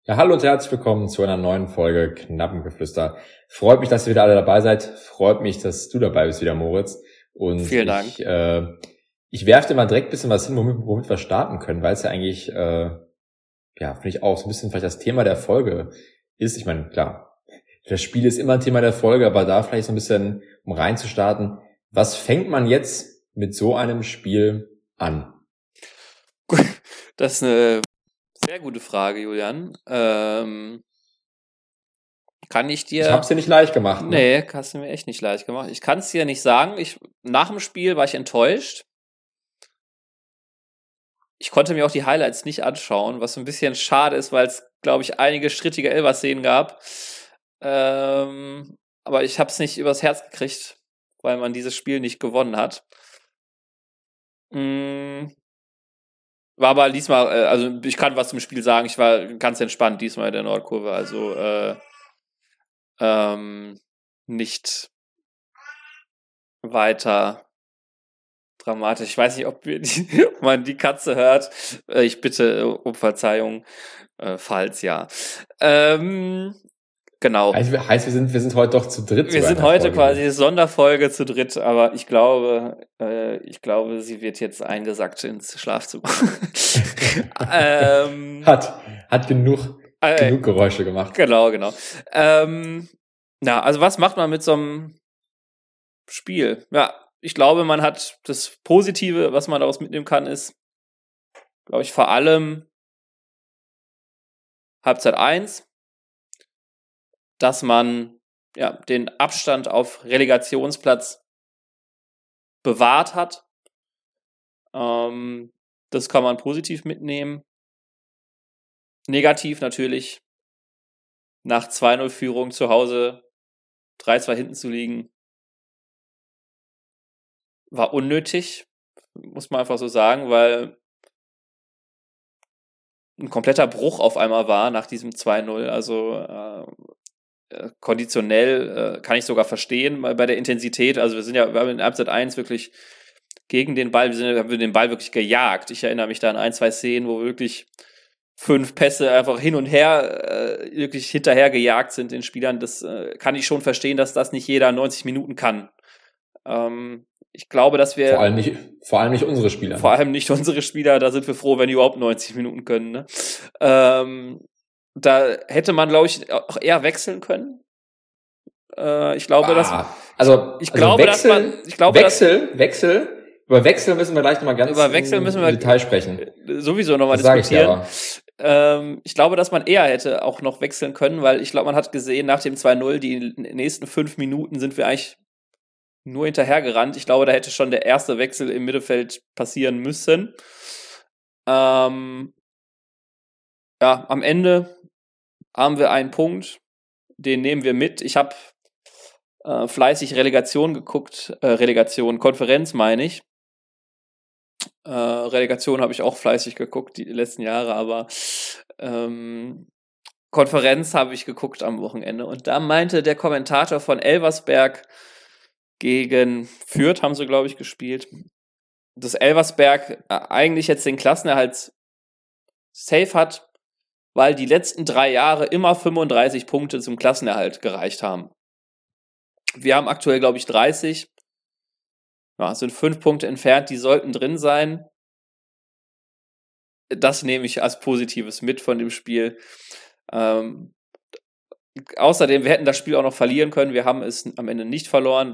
Ja, hallo und herzlich willkommen zu einer neuen Folge Knappengeflüster. Freut mich, dass ihr wieder alle dabei seid. Freut mich, dass du dabei bist wieder, Moritz. Und Vielen Dank. Ich werfe dir mal direkt ein bisschen was hin, womit wir starten können, weil es ja eigentlich, finde ich auch so ein bisschen vielleicht das Thema der Folge ist. Ich meine, klar, das Spiel ist immer ein Thema der Folge, aber da vielleicht so ein bisschen, um reinzustarten, was fängt man jetzt mit so einem Spiel an? Das ist eine sehr gute Frage, Julian. Kann ich dir... Ich hab's dir nicht leicht gemacht, ne? Nee, hast du mir echt nicht leicht gemacht. Ich kann es dir nicht sagen. Nach dem Spiel war ich enttäuscht. Ich konnte mir auch die Highlights nicht anschauen, was so ein bisschen schade ist, weil es, glaube ich, einige strittige Elfer-Szenen gab. Aber ich habe es nicht übers Herz gekriegt, weil man dieses Spiel nicht gewonnen hat. War aber diesmal, also ich kann was zum Spiel sagen, ich war ganz entspannt diesmal in der Nordkurve, also nicht weiter dramatisch. Ich weiß nicht, ob man die Katze hört. Ich bitte um Verzeihung, falls ja. Genau. Heißt, wir sind heute doch zu dritt. Wir sind heute quasi Sonderfolge zu dritt, aber ich glaube, sie wird jetzt eingesackt ins Schlafzimmer. Hat genug Geräusche gemacht. Genau. Also was macht man mit so einem Spiel? Ja, ich glaube, man hat das Positive, was man daraus mitnehmen kann, ist, glaube ich, vor allem Halbzeit 1, dass man den Abstand auf Relegationsplatz bewahrt hat. Das kann man positiv mitnehmen. Negativ natürlich, nach 2-0 Führung zu Hause 3-2 hinten zu liegen, war unnötig, muss man einfach so sagen, weil ein kompletter Bruch auf einmal war nach diesem 2-0. Also konditionell kann ich sogar verstehen bei der Intensität. Also wir haben in Halbzeit 1 wirklich gegen den Ball, haben wir den Ball wirklich gejagt. Ich erinnere mich da an 1, 2 Szenen, wo wirklich 5 Pässe einfach hin und her wirklich hinterher gejagt sind den Spielern. Das kann ich schon verstehen, dass das nicht jeder 90 Minuten kann. Ich glaube, dass wir... Vor allem nicht unsere Spieler. Vor allem nicht unsere Spieler, da sind wir froh, wenn die überhaupt 90 Minuten können. Ne? Da hätte man, glaube ich, auch eher wechseln können. Ich glaube, über Wechsel müssen wir gleich nochmal ganz im Detail sprechen. Sowieso nochmal diskutieren. Ich glaube, dass man eher hätte auch noch wechseln können, weil ich glaube, man hat gesehen, nach dem 2-0, die nächsten 5 Minuten sind wir eigentlich nur hinterhergerannt. Ich glaube, da hätte schon der erste Wechsel im Mittelfeld passieren müssen. Am Ende haben wir einen Punkt, den nehmen wir mit. Ich habe fleißig Konferenz meine ich. Relegation habe ich auch fleißig geguckt, die letzten Jahre, aber Konferenz habe ich geguckt am Wochenende. Und da meinte der Kommentator von Elversberg gegen Fürth, haben sie, glaube ich, gespielt, dass Elversberg eigentlich jetzt den Klassenerhalt safe hat, weil die letzten 3 Jahre immer 35 Punkte zum Klassenerhalt gereicht haben. Wir haben aktuell, glaube ich, 30. Ja, sind 5 Punkte entfernt, die sollten drin sein. Das nehme ich als Positives mit von dem Spiel. Außerdem, wir hätten das Spiel auch noch verlieren können. Wir haben es am Ende nicht verloren.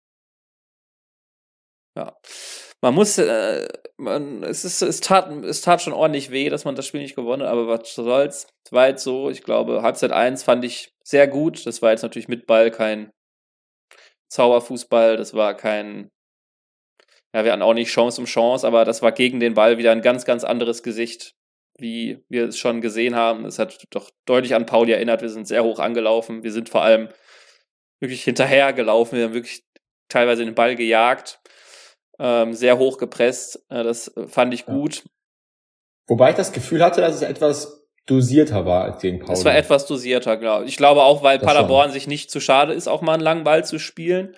Man muss, es tat schon ordentlich weh, dass man das Spiel nicht gewonnen hat, aber was soll's. Es war jetzt so, ich glaube, Halbzeit 1 fand ich sehr gut. Das war jetzt natürlich mit Ball kein Zauberfußball, das war kein, wir hatten auch nicht Chance um Chance, aber das war gegen den Ball wieder ein ganz, ganz anderes Gesicht, wie wir es schon gesehen haben. Es hat doch deutlich an Pauli erinnert, wir sind sehr hoch angelaufen, wir sind vor allem wirklich hinterher gelaufen, wir haben wirklich teilweise den Ball gejagt, sehr hoch gepresst, das fand ich gut. Wobei ich das Gefühl hatte, dass es etwas dosierter war als gegen Pauli. Es war etwas dosierter, glaube ich. Ich glaube auch, weil Paderborn sich nicht zu schade ist, auch mal einen langen Ball zu spielen.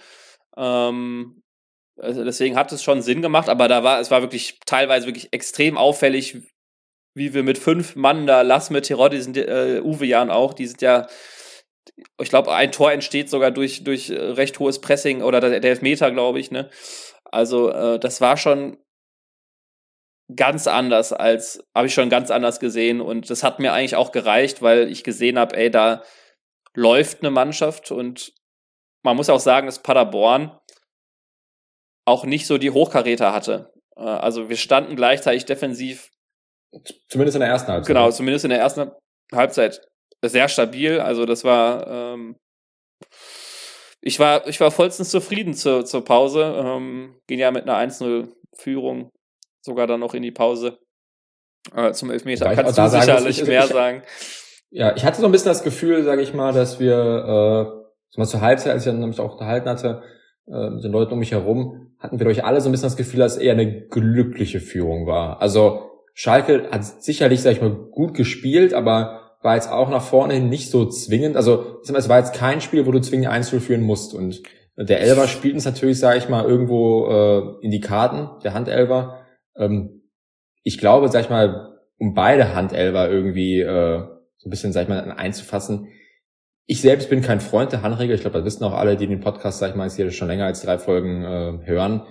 Deswegen hat es schon Sinn gemacht, aber es war wirklich teilweise wirklich extrem auffällig, wie wir mit 5 Mann da, Lasme, Terodde, sind Uwe Jan auch, die sind ja, ich glaube, ein Tor entsteht sogar durch recht hohes Pressing oder der Elfmeter, glaube ich, ne? Also, das war schon ganz anders habe ich schon ganz anders gesehen und das hat mir eigentlich auch gereicht, weil ich gesehen habe, ey, da läuft eine Mannschaft und man muss auch sagen, dass Paderborn auch nicht so die Hochkaräter hatte. Also wir standen gleichzeitig defensiv. Zumindest in der ersten Halbzeit. Genau, zumindest in der ersten Halbzeit sehr stabil. Also das war, ich war vollstens zufrieden zur Pause. Ging ja mit einer 1-0-Führung sogar dann noch in die Pause zum Elfmeter. Kannst du sicherlich mehr sagen. Ja, ich hatte so ein bisschen das Gefühl, sage ich mal, dass wir zur Halbzeit, als ich dann nämlich auch unterhalten hatte, mit den Leuten um mich herum, hatten wir durch alle so ein bisschen das Gefühl, dass es eher eine glückliche Führung war. Also Schalke hat sicherlich, sag ich mal, gut gespielt, aber war jetzt auch nach vorne hin nicht so zwingend. Also ich sag mal, es war jetzt kein Spiel, wo du zwingend 1-0 führen musst. Und der Elfer spielt uns natürlich, sage ich mal, irgendwo in die Karten, der Handelfer. Ich glaube, sag ich mal, um beide Handelfer irgendwie so ein bisschen, sag ich mal, einzufassen. Ich selbst bin kein Freund der Handregel. Ich glaube, das wissen auch alle, die den Podcast, sag ich mal, jetzt hier schon länger als 3 Folgen hören.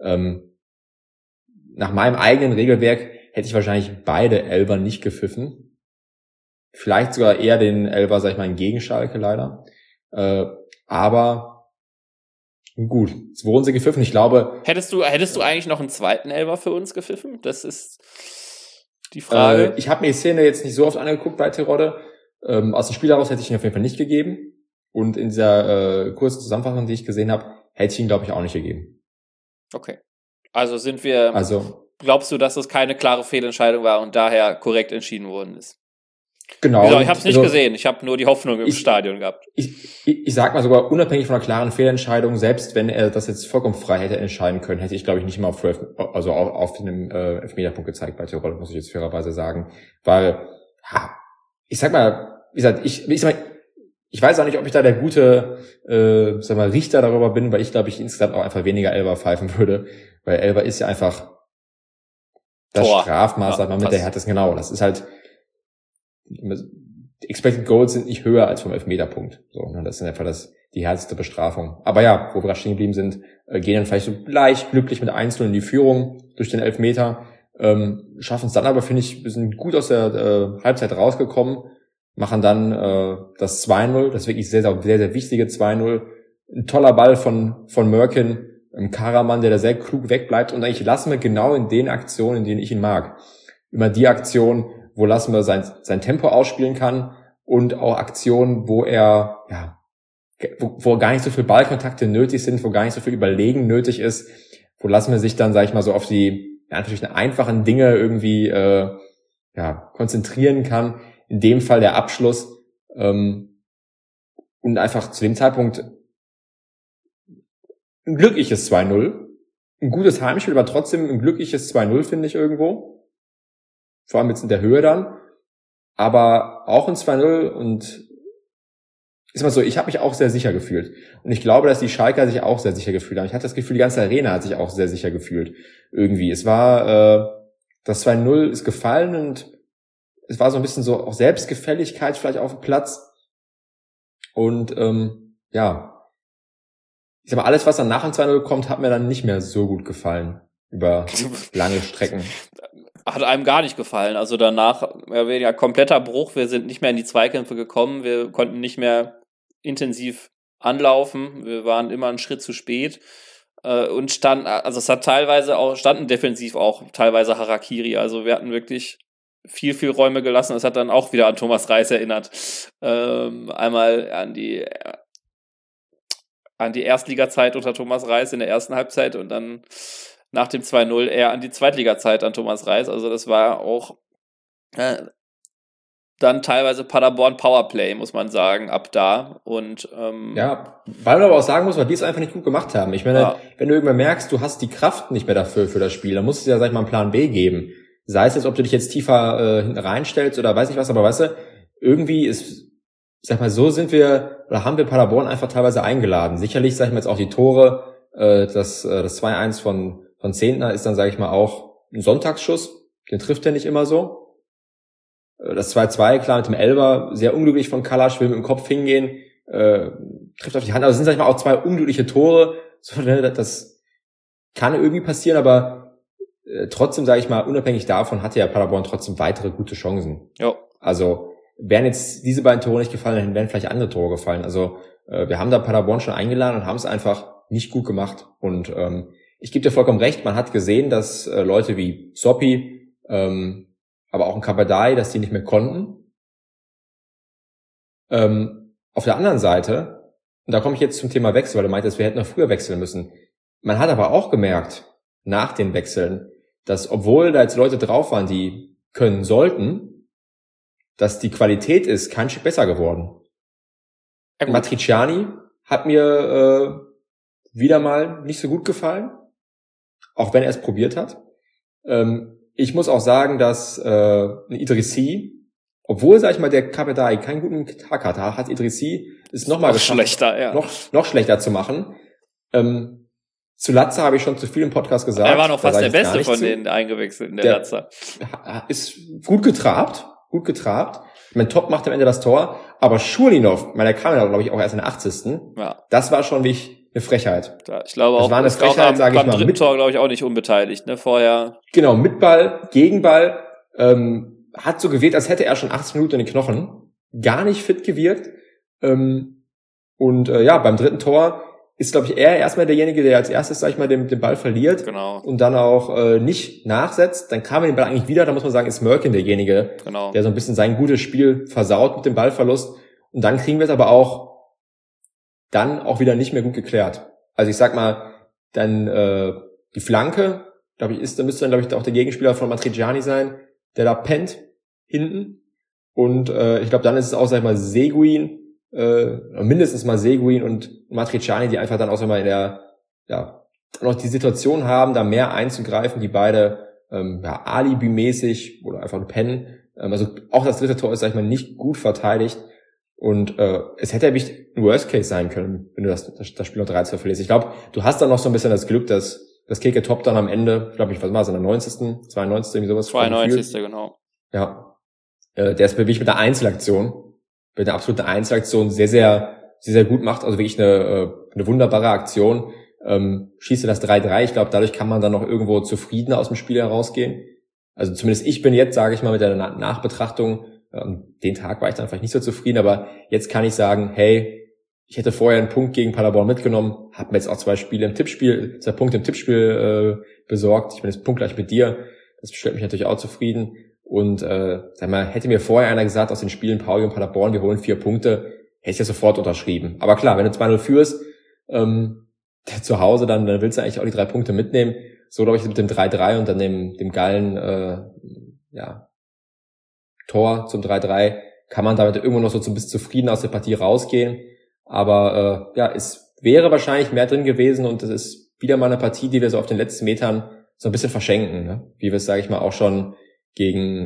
Nach meinem eigenen Regelwerk hätte ich wahrscheinlich beide Elfer nicht gepfiffen. Vielleicht sogar eher den Elfer, sag ich mal, gegen Schalke leider. Aber gut, jetzt wurden sie gepfiffen. Ich glaube... Hättest du eigentlich noch einen zweiten Elfer für uns gepfiffen? Das ist die Frage. Ich habe mir die Szene jetzt nicht so oft angeguckt bei Terodde. Aus dem Spiel heraus hätte ich ihn auf jeden Fall nicht gegeben. Und in dieser kurzen Zusammenfassung, die ich gesehen habe, hätte ich ihn, glaube ich, auch nicht gegeben. Okay. Also glaubst du, dass es keine klare Fehlentscheidung war und daher korrekt entschieden worden ist? Genau. Ich habe es nicht gesehen. Ich habe nur die Hoffnung im Stadion gehabt. Ich sag mal sogar, unabhängig von einer klaren Fehlentscheidung, selbst wenn er das jetzt vollkommen frei hätte entscheiden können, hätte ich, glaube ich, nicht mal auf den Elfmeterpunkt gezeigt bei Tirol, muss ich jetzt fairerweise sagen. Weil, ich sag mal, wie gesagt, ich weiß auch nicht, ob ich da der gute Richter darüber bin, weil ich glaube, ich insgesamt auch einfach weniger Elfer pfeifen würde. Weil Elfer ist ja einfach das Tor. Strafmaß, sag mal, mit der härtesten, genau. Das ist halt, die Expected Goals sind nicht höher als vom Elfmeterpunkt. So, ne? Das ist einfach die härteste Bestrafung. Aber ja, wo wir gerade stehen geblieben sind, gehen dann vielleicht so leicht glücklich mit 1-0 in die Führung durch den Elfmeter, schaffen es dann aber, finde ich, wir sind gut aus der Halbzeit rausgekommen, machen dann das 2-0, das wirklich sehr, sehr, sehr, sehr wichtige 2-0. Ein toller Ball von Mörken, Karaman, der da sehr klug wegbleibt. Und eigentlich lassen wir genau in den Aktionen, in denen ich ihn mag. Immer die Aktion, wo lassen wir sein Tempo ausspielen kann und auch Aktionen, wo wo gar nicht so viel Ballkontakte nötig sind, wo gar nicht so viel Überlegen nötig ist, wo lassen wir sich dann, sag ich mal, so auf die natürlich einfachen Dinge irgendwie konzentrieren kann. In dem Fall der Abschluss und einfach zu dem Zeitpunkt ein glückliches 2-0. Ein gutes Heimspiel, aber trotzdem ein glückliches 2-0, finde ich irgendwo. Vor allem jetzt in der Höhe dann. Aber auch ein 2-0 und ist mal so, ich habe mich auch sehr sicher gefühlt. Und ich glaube, dass die Schalker sich auch sehr sicher gefühlt haben. Ich hatte das Gefühl, die ganze Arena hat sich auch sehr sicher gefühlt. Irgendwie. Es war, das 2-0 ist gefallen und es war so ein bisschen so auch Selbstgefälligkeit vielleicht auf dem Platz. Und ich sag mal, alles, was dann nach dem 2-0 kommt, hat mir dann nicht mehr so gut gefallen über lange Strecken. Hat einem gar nicht gefallen. Also danach kompletter Bruch. Wir sind nicht mehr in die Zweikämpfe gekommen. Wir konnten nicht mehr intensiv anlaufen. Wir waren immer einen Schritt zu spät. Und standen defensiv auch teilweise Harakiri. Also wir hatten wirklich viel Räume gelassen. Das hat dann auch wieder an Thomas Reis erinnert. Einmal an die Erstliga-Zeit unter Thomas Reis in der ersten Halbzeit und dann nach dem 2-0 eher an die Zweitliga-Zeit an Thomas Reis. Also das war auch dann teilweise Paderborn Powerplay, muss man sagen, ab da. Und weil man aber auch sagen muss, weil die es einfach nicht gut gemacht haben. Ich meine, wenn du irgendwann merkst, du hast die Kraft nicht mehr dafür für das Spiel, dann musst du ja, sag ich mal, einen Plan B geben. Sei es jetzt, ob du dich jetzt tiefer hinten reinstellst oder weiß nicht was, aber weißt du, irgendwie ist, sag mal, so haben wir Paderborn einfach teilweise eingeladen. Sicherlich, sag ich mal, jetzt auch die Tore, das 2-1 von Zehntner ist dann, sage ich mal, auch ein Sonntagsschuss. Den trifft er nicht immer so. Das 2-2, klar, mit dem Elber, sehr unglücklich von Kalasch, will mit dem Kopf hingehen, trifft auf die Hand. Also es sind, sag ich mal, auch zwei unglückliche Tore. So, das kann irgendwie passieren, aber trotzdem, sage ich mal, unabhängig davon hatte ja Paderborn trotzdem weitere gute Chancen. Ja. Also wären jetzt diese beiden Tore nicht gefallen, dann wären vielleicht andere Tore gefallen. Also wir haben da Paderborn schon eingeladen und haben es einfach nicht gut gemacht. Und ich gebe dir vollkommen recht, man hat gesehen, dass Leute wie Soppi, aber auch ein Kabadai, dass die nicht mehr konnten. Auf der anderen Seite, und da komme ich jetzt zum Thema Wechsel, weil du meintest, wir hätten noch früher wechseln müssen. Man hat aber auch gemerkt, nach den Wechseln, dass obwohl da jetzt Leute drauf waren, die können sollten, dass die Qualität ist kein Stück besser geworden. Ja, Matriciani hat mir wieder mal nicht so gut gefallen, auch wenn er es probiert hat. Ich muss auch sagen, dass ein Idrissi, obwohl, sag ich mal, der Kabadai keinen guten Tag hatte, hat Idrissi es nochmal geschafft, schlechter, ja. noch schlechter zu machen. Zu Latza habe ich schon zu viel im Podcast gesagt. Er war noch fast der Beste von den Eingewechselten, der Latza. Ist gut getrabt. Mein Top macht am Ende das Tor, aber Schulinov, der kam ja, glaube ich, auch erst in der 80. Ja. Das war schon wirklich eine Frechheit. Ja, ich glaube auch, das war eine Frechheit, sage ich mal. Beim dritten Tor, glaube ich, auch nicht unbeteiligt, ne, vorher. Genau, mit Ball, Gegenball, hat so gewirkt, als hätte er schon 80 Minuten in den Knochen. Gar nicht fit gewirkt. Beim dritten Tor ist, glaube ich, er erstmal derjenige, der als erstes, sag ich mal, den Ball verliert. Genau. Und dann auch nicht nachsetzt. Dann kam er den Ball eigentlich wieder, da muss man sagen, ist Mörken derjenige, genau, der so ein bisschen sein gutes Spiel versaut mit dem Ballverlust. Und dann kriegen wir es aber auch wieder nicht mehr gut geklärt. Also ich sag mal, dann die Flanke, glaube ich, müsste dann, glaube ich, auch der Gegenspieler von Matriciani sein, der da pennt hinten. Und ich glaube, dann ist es auch, sag ich mal, Seguin, mindestens mal Seguin und Matriciani, die einfach dann auch, sag ich mal, in der noch die Situation haben, da mehr einzugreifen, die beide alibimäßig oder einfach pennen. Also auch das dritte Tor ist, sag ich mal, nicht gut verteidigt. Und es hätte wirklich ein Worst Case sein können, wenn du das Spiel noch 3-2 verlierst. Ich glaube, du hast dann noch so ein bisschen das Glück, dass das Keke Top dann am Ende, glaube ich, was war es, in der 90., 92. irgendwie sowas. 92. Genau. Ja. Der ist wirklich mit der Einzelaktion, mit der absoluten Einzelaktion sehr, sehr, sehr, sehr gut macht. Also wirklich eine wunderbare Aktion. Schießt er das 3-3. Ich glaube, dadurch kann man dann noch irgendwo zufriedener aus dem Spiel herausgehen. Also zumindest ich bin jetzt, sage ich mal, mit der Nachbetrachtung, den Tag war ich dann vielleicht nicht so zufrieden, aber jetzt kann ich sagen, hey, ich hätte vorher einen Punkt gegen Paderborn mitgenommen, habe mir jetzt auch zwei Punkte im Tippspiel besorgt. Ich bin jetzt punktgleich mit dir. Das stellt mich natürlich auch zufrieden. Und sag mal, hätte mir vorher einer gesagt aus den Spielen Pauli und Paderborn, wir holen 4 Punkte, hätte ich ja sofort unterschrieben. Aber klar, wenn du 2-0 führst, zu Hause, dann willst du eigentlich auch die 3 Punkte mitnehmen. So, glaube ich, mit dem 3-3 und dann dem geilen Tor zum 3-3 kann man damit irgendwo noch so ein bisschen zufrieden aus der Partie rausgehen. Aber es wäre wahrscheinlich mehr drin gewesen und es ist wieder mal eine Partie, die wir so auf den letzten Metern so ein bisschen verschenken, ne? Wie wir es, sage ich mal, auch schon gegen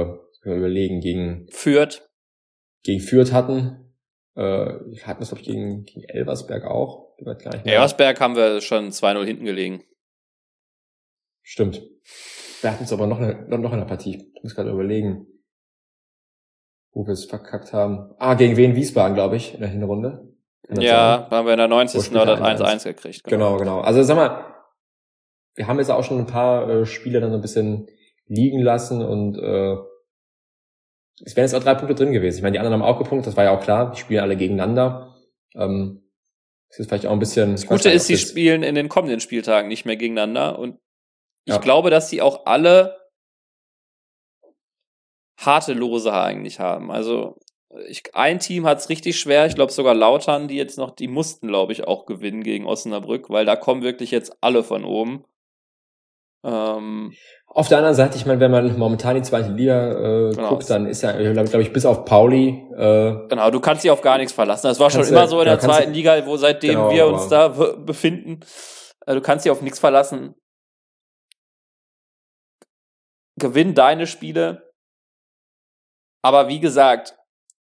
Fürth hatten. Hatten das, glaube ich, gegen Elversberg auch. Elversberg haben wir schon 2-0 hinten gelegen. Stimmt. Wir hatten es aber noch in der Partie. Ich muss gerade überlegen, wo wir es verkackt haben. Gegen Wien-Wiesbaden, glaube ich, in der Hinrunde. Ja, haben wir in der 90. oder 1-1 gekriegt. Genau. Also sag mal, wir haben jetzt auch schon ein paar Spiele dann so ein bisschen liegen lassen und es wären jetzt auch 3 Punkte drin gewesen. Ich meine, die anderen haben auch gepunktet, das war ja auch klar. Die spielen alle gegeneinander. Das ist vielleicht auch ein bisschen... Das Gute ist, sie spielen in den kommenden Spieltagen nicht mehr gegeneinander und ich glaube, dass sie auch alle harte Lose eigentlich haben. Also ein Team hat es richtig schwer, ich glaube sogar Lautern, die mussten, glaube ich, auch gewinnen gegen Osnabrück, weil da kommen wirklich jetzt alle von oben. Auf der anderen Seite, ich meine, wenn man momentan die zweite Liga guckt, dann ist ja, glaube ich, bis auf Pauli... Genau, du kannst dich auf gar nichts verlassen. Das war schon immer so in der zweiten Liga, wo seitdem wir uns da befinden. Du kannst dich auf nichts verlassen. Gewinn deine Spiele. Aber wie gesagt,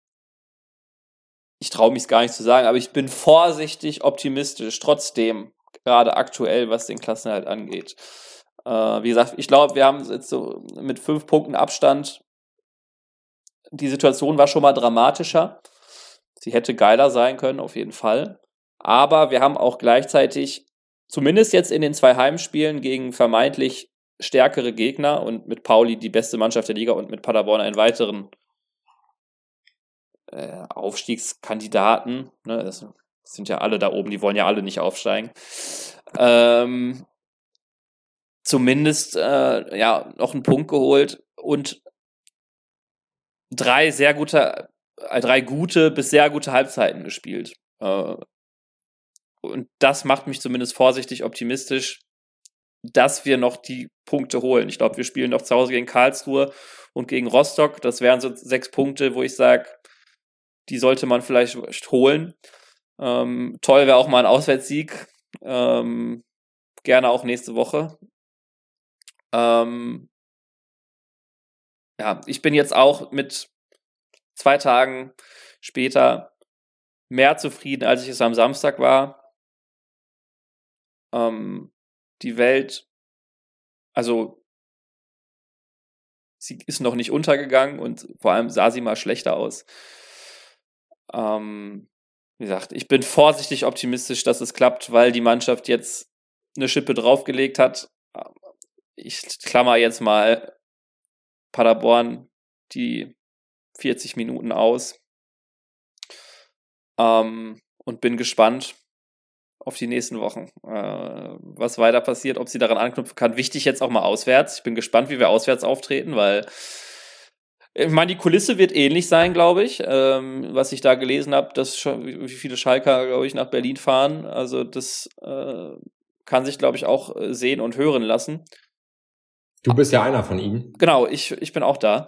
ich traue mich es gar nicht zu sagen, aber ich bin vorsichtig optimistisch, trotzdem, gerade aktuell, was den Klassenerhalt angeht. Wie gesagt, ich glaube, wir haben jetzt so mit 5 Punkten Abstand die Situation war schon mal dramatischer. Sie hätte geiler sein können, auf jeden Fall. Aber wir haben auch gleichzeitig, zumindest jetzt in den 2 Heimspielen gegen vermeintlich stärkere Gegner und mit Pauli die beste Mannschaft der Liga und mit Paderborn einen weiteren Aufstiegskandidaten. Ne, das sind ja alle da oben, die wollen ja alle nicht aufsteigen. Zumindest noch einen Punkt geholt und 3 gute bis sehr gute Halbzeiten gespielt. Und das macht mich zumindest vorsichtig optimistisch, dass wir noch die Punkte holen. Ich glaube, wir spielen noch zu Hause gegen Karlsruhe und gegen Rostock. Das wären so 6 Punkte, wo ich sage, die sollte man vielleicht holen. Toll wäre auch mal ein Auswärtssieg. Gerne auch nächste Woche. Ich bin jetzt auch mit 2 Tagen später mehr zufrieden, als ich es am Samstag war. Die Welt, also sie ist noch nicht untergegangen und vor allem sah sie mal schlechter aus. Wie gesagt, ich bin vorsichtig optimistisch, dass es klappt, weil die Mannschaft jetzt eine Schippe draufgelegt hat. Ich klammer jetzt mal Paderborn die 40 Minuten aus und bin gespannt auf die nächsten Wochen, was weiter passiert, ob sie daran anknüpfen kann. Wichtig jetzt auch mal auswärts. Ich bin gespannt, wie wir auswärts auftreten, weil ich meine, die Kulisse wird ähnlich sein, glaube ich, was ich da gelesen habe, dass wie viele Schalker, glaube ich, nach Berlin fahren. Also das kann sich, glaube ich, auch sehen und hören lassen. Du bist ja einer von ihnen. Genau, ich bin auch da.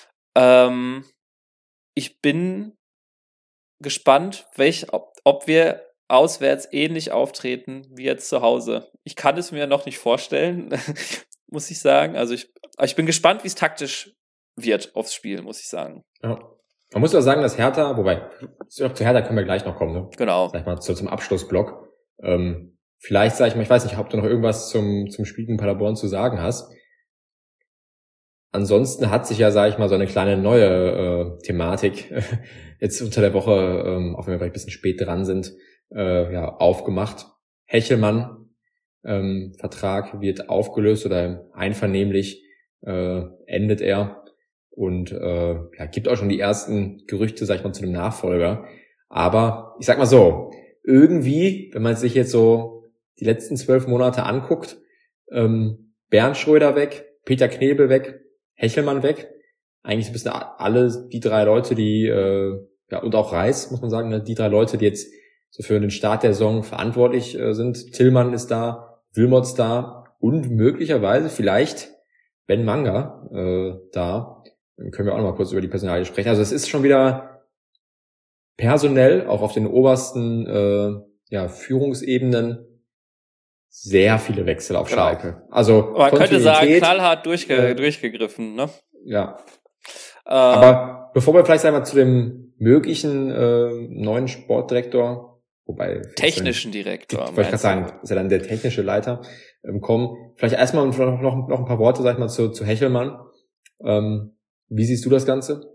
Ich bin gespannt, ob wir auswärts ähnlich auftreten wie jetzt zu Hause. Ich kann es mir noch nicht vorstellen, muss ich sagen. Also ich bin gespannt, wie es taktisch wird aufs Spiel, muss ich sagen. Ja. Man muss ja sagen, dass Hertha, wobei, zu Hertha können wir gleich noch kommen, ne? Genau. Sag ich mal, zum Abschlussblock. Vielleicht, sag ich mal, ich weiß nicht, ob du noch irgendwas zum Spiel in Paderborn zu sagen hast. Ansonsten hat sich ja, sag ich mal, so eine kleine neue Thematik jetzt unter der Woche, auch wenn wir vielleicht ein bisschen spät dran sind, aufgemacht. Hechelmann, Vertrag wird aufgelöst oder einvernehmlich endet er und gibt auch schon die ersten Gerüchte, sag ich mal, zu dem Nachfolger. Aber ich sag mal so, irgendwie, wenn man sich jetzt so die letzten 12 Monate anguckt, Bernd Schröder weg, Peter Knebel weg, Hechelmann weg. Eigentlich so ein bisschen alle die 3 Leute, die, und auch Reis, muss man sagen, ne, die 3 Leute, die jetzt so für den Start der Saison verantwortlich sind. Tillmann ist da, Wilmots da und möglicherweise vielleicht Ben Manga da. Dann können wir auch noch mal kurz über die Personalie sprechen. Also es ist schon wieder personell, auch auf den obersten Führungsebenen, sehr viele Wechsel auf Schalke. Also man könnte sagen, knallhart durchgegriffen, ne? Ja. Aber bevor wir vielleicht einmal zu dem möglichen neuen Sportdirektor, wobei technischen Direktor, wollte ich gerade sagen, ist ja dann der technische Leiter, kommen. Vielleicht erstmal noch ein paar Worte, sag ich mal, zu Hechelmann. Wie siehst du das Ganze?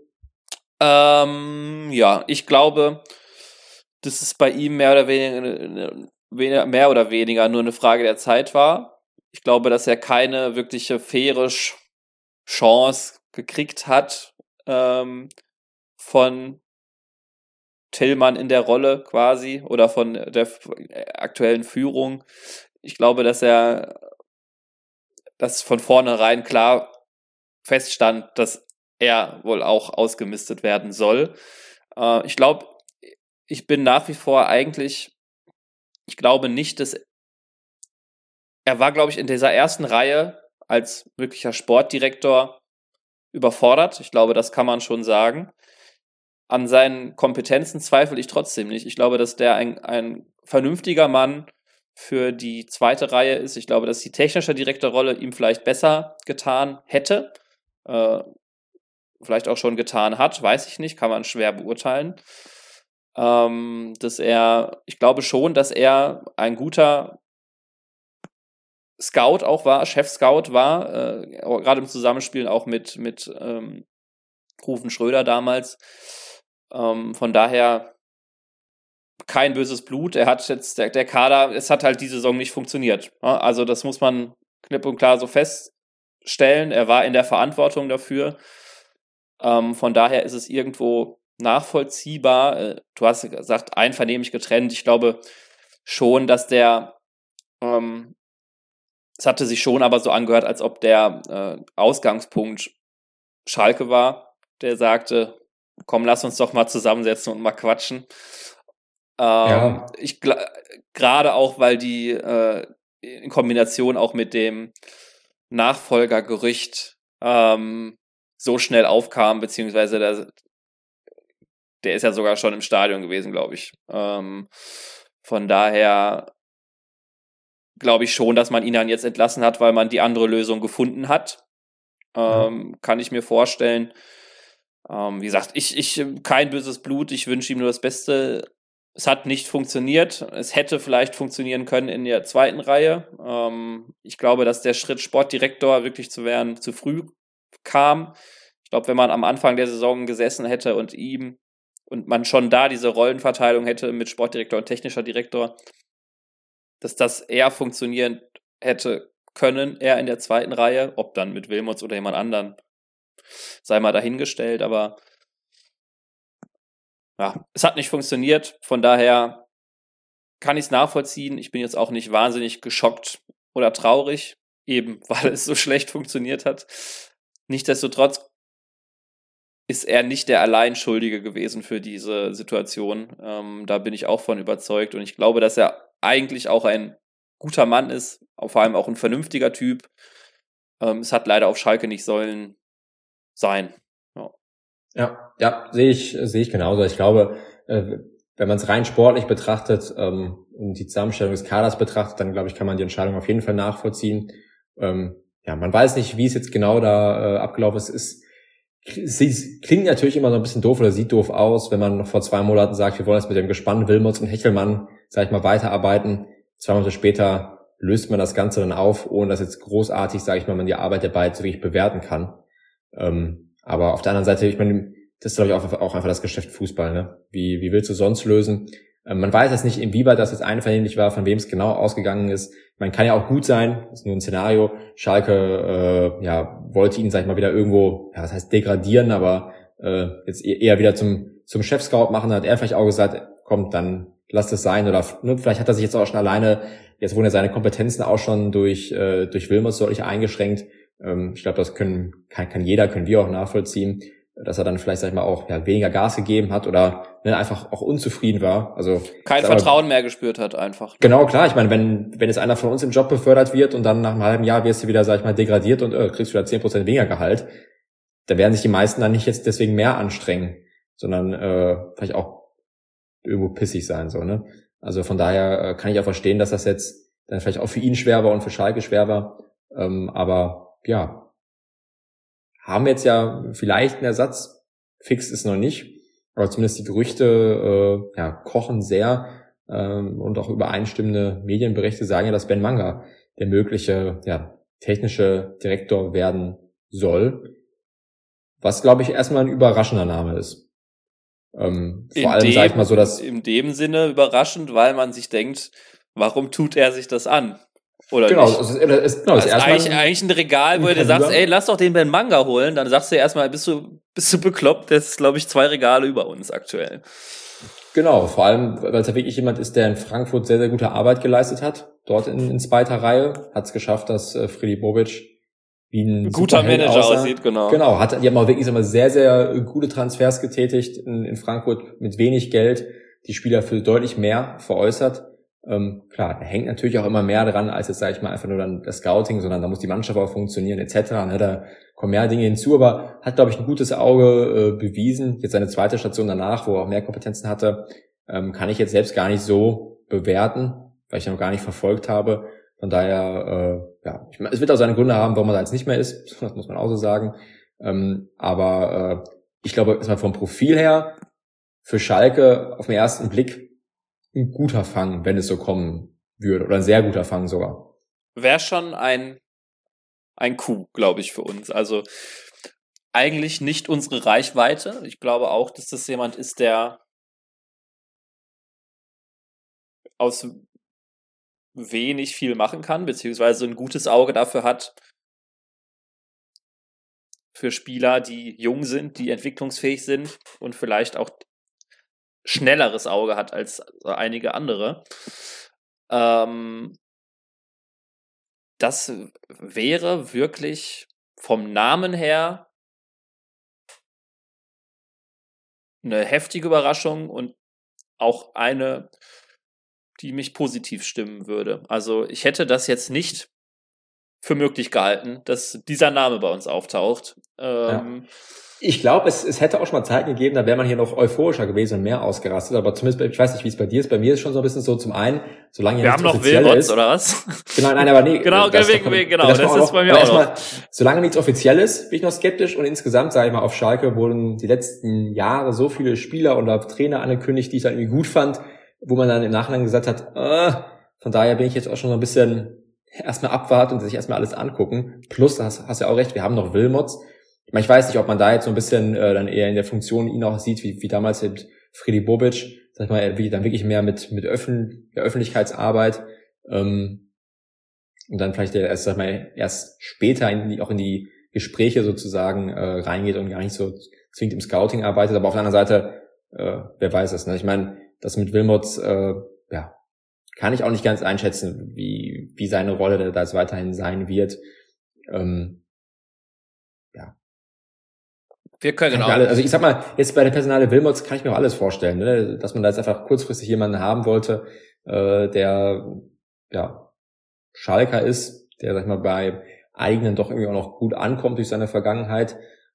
Ich glaube, dass es bei ihm mehr oder weniger nur eine Frage der Zeit war. Ich glaube, dass er keine wirkliche faire Chance gekriegt hat von Tillmann in der Rolle quasi oder von der aktuellen Führung. Ich glaube, dass von vornherein klar feststand, dass er wohl auch ausgemistet werden soll. Ich glaube, ich bin nach wie vor ich glaube nicht, dass er war, glaube ich, in dieser ersten Reihe als möglicher Sportdirektor überfordert. Ich glaube, das kann man schon sagen. An seinen Kompetenzen zweifle ich trotzdem nicht. Ich glaube, dass der ein vernünftiger Mann für die zweite Reihe ist. Ich glaube, dass die technische Direktorrolle ihm vielleicht besser getan hätte. Vielleicht auch schon getan hat, weiß ich nicht, kann man schwer beurteilen. Ich glaube schon, dass er ein guter Scout auch war, Chef-Scout war, gerade im Zusammenspiel auch mit Rufen Schröder damals. Von daher kein böses Blut. Er hat jetzt, der Kader, es hat halt diese Saison nicht funktioniert. Also das muss man klipp und klar so feststellen. Er war in der Verantwortung dafür. Von daher ist es irgendwo nachvollziehbar. Du hast gesagt, einvernehmlich getrennt. Ich glaube schon, dass es hatte sich schon aber so angehört, als ob der Ausgangspunkt Schalke war, der sagte, komm, lass uns doch mal zusammensetzen und mal quatschen. Gerade auch, weil die in Kombination auch mit dem Nachfolgergerücht so schnell aufkam, beziehungsweise der ist ja sogar schon im Stadion gewesen, glaube ich. Von daher glaube ich schon, dass man ihn dann jetzt entlassen hat, weil man die andere Lösung gefunden hat. Kann ich mir vorstellen. Wie gesagt, ich kein böses Blut, ich wünsche ihm nur das Beste. Es hat nicht funktioniert. Es hätte vielleicht funktionieren können in der zweiten Reihe. Ich glaube, dass der Schritt, Sportdirektor wirklich zu werden, zu früh kam. Ich glaube, wenn man am Anfang der Saison gesessen hätte und man schon da diese Rollenverteilung hätte mit Sportdirektor und technischer Direktor, dass das eher funktionieren hätte können, eher in der zweiten Reihe, ob dann mit Wilmots oder jemand anderen, sei mal dahingestellt, aber ja, es hat nicht funktioniert, von daher kann ich es nachvollziehen. Ich bin jetzt auch nicht wahnsinnig geschockt oder traurig, eben weil es so schlecht funktioniert hat. Nichtsdestotrotz ist er nicht der Alleinschuldige gewesen für diese Situation. Da bin ich auch von überzeugt und ich glaube, dass er eigentlich auch ein guter Mann ist, vor allem auch ein vernünftiger Typ. Es hat leider auf Schalke nicht sollen sein. Ja, sehe ich genauso. Ich glaube, wenn man es rein sportlich betrachtet und die Zusammenstellung des Kaders betrachtet, dann glaube ich, kann man die Entscheidung auf jeden Fall nachvollziehen. Man weiß nicht, wie es jetzt genau da abgelaufen ist. Es klingt natürlich immer so ein bisschen doof oder sieht doof aus, wenn man noch vor 2 Monaten sagt, wir wollen jetzt mit dem Gespann Wilmots und Hechelmann, sag ich mal, weiterarbeiten. 2 Monate später löst man das Ganze dann auf, ohne dass jetzt großartig, sage ich mal, man die Arbeit der beiden so wirklich bewerten kann. Aber auf der anderen Seite, ich meine, das ist, glaube ich, auch einfach das Geschäft Fußball, ne? Wie willst du sonst lösen? Man weiß jetzt nicht, inwieweit das jetzt einvernehmlich war, von wem es genau ausgegangen ist. Man kann ja auch gut sein, das ist nur ein Szenario. Schalke wollte ihn, sag ich mal, wieder irgendwo, was heißt degradieren, aber jetzt eher wieder zum Chef-Scout machen. Hat er vielleicht auch gesagt, komm, dann lass das sein. Oder vielleicht hat er sich jetzt auch schon alleine, jetzt wurden ja seine Kompetenzen auch schon durch Wilmots deutlich eingeschränkt. Ich glaube, das können wir auch nachvollziehen, dass er dann vielleicht, sag ich mal, auch weniger Gas gegeben hat oder einfach auch unzufrieden war. Also kein Vertrauen mehr gespürt hat einfach. Genau, klar. Ich meine, wenn jetzt einer von uns im Job befördert wird und dann nach einem halben Jahr wirst du wieder, sag ich mal, degradiert und kriegst wieder 10% weniger Gehalt, da werden sich die meisten dann nicht jetzt deswegen mehr anstrengen, sondern vielleicht auch irgendwo pissig sein, so, ne? Also von daher kann ich auch verstehen, dass das jetzt dann vielleicht auch für ihn schwer war und für Schalke schwer war. Aber ja, haben wir jetzt ja vielleicht einen Ersatz, fix ist noch nicht, aber zumindest die Gerüchte kochen sehr und auch übereinstimmende Medienberichte sagen ja, dass Ben Manga der mögliche technische Direktor werden soll, was, glaube ich, erstmal ein überraschender Name ist. Vor allem, sag ich mal so, dass in dem Sinne überraschend, weil man sich denkt, warum tut er sich das an? Oder genau, nicht? Das ist eigentlich ein Regal, wo du sagst, ey, lass doch den Ben Manga holen. Dann sagst du erstmal, bist du bekloppt? Das ist, glaube ich, 2 Regale über uns aktuell. Genau, vor allem, weil es ja wirklich jemand ist, der in Frankfurt sehr, sehr gute Arbeit geleistet hat. Dort in zweiter Reihe. Hat es geschafft, dass Freddy Bobic wie ein guter Manager aussieht, genau. Genau, die haben auch wirklich sehr, sehr gute Transfers getätigt in Frankfurt mit wenig Geld. Die Spieler für deutlich mehr veräußert. Klar, da hängt natürlich auch immer mehr dran, als jetzt, sage ich mal, einfach nur dann das Scouting, sondern da muss die Mannschaft auch funktionieren, etc. Ne, da kommen mehr Dinge hinzu, aber hat, glaube ich, ein gutes Auge bewiesen. Jetzt seine zweite Station danach, wo er auch mehr Kompetenzen hatte, kann ich jetzt selbst gar nicht so bewerten, weil ich ihn noch gar nicht verfolgt habe. Von daher, es wird auch seine Gründe haben, warum er da jetzt nicht mehr ist, das muss man auch so sagen. Aber ich glaube, erstmal vom Profil her, für Schalke auf den ersten Blick ein guter Fang, wenn es so kommen würde. Oder ein sehr guter Fang sogar. Wäre schon ein Coup, glaube ich, für uns. Also eigentlich nicht unsere Reichweite. Ich glaube auch, dass das jemand ist, der aus wenig viel machen kann, beziehungsweise ein gutes Auge dafür hat, für Spieler, die jung sind, die entwicklungsfähig sind und vielleicht auch schnelleres Auge hat als einige andere. Das wäre wirklich vom Namen her eine heftige Überraschung und auch eine, die mich positiv stimmen würde. Also ich hätte das jetzt nicht für möglich gehalten, dass dieser Name bei uns auftaucht. Ich glaube, es hätte auch schon mal Zeiten gegeben, da wäre man hier noch euphorischer gewesen und mehr ausgerastet, aber zumindest, ich weiß nicht, wie es bei dir ist, bei mir ist schon so ein bisschen so, zum einen, solange hier wir haben noch Wilmots, oder was? Genau, nein, aber nee. Genau, das ist bei mir auch noch. Solange nichts Offizielles, bin ich noch skeptisch und insgesamt, sage ich mal, auf Schalke wurden die letzten Jahre so viele Spieler oder Trainer angekündigt, die ich dann irgendwie gut fand, wo man dann im Nachhinein gesagt hat, von daher bin ich jetzt auch schon so ein bisschen erstmal abwarten und sich erstmal alles angucken. Plus, hast ja auch recht, wir haben noch Wilmots. Ich weiß nicht, ob man da jetzt so ein bisschen dann eher in der Funktion ihn auch sieht, wie damals mit Freddy Bobic, sag ich mal, dann wirklich mehr mit der Öffentlichkeitsarbeit und dann vielleicht erst später auch in die Gespräche sozusagen reingeht und gar nicht so zwingend im Scouting arbeitet. Aber auf der anderen Seite, wer weiß es, ne? Ich meine, das mit Wilmots, kann ich auch nicht ganz einschätzen, wie seine Rolle da jetzt weiterhin sein wird. Wir können auch. Also ich sag mal, jetzt bei der Personale Wilmots kann ich mir auch alles vorstellen, ne? Dass man da jetzt einfach kurzfristig jemanden haben wollte, der Schalker ist, der, sag ich mal, bei eigenen doch irgendwie auch noch gut ankommt durch seine Vergangenheit.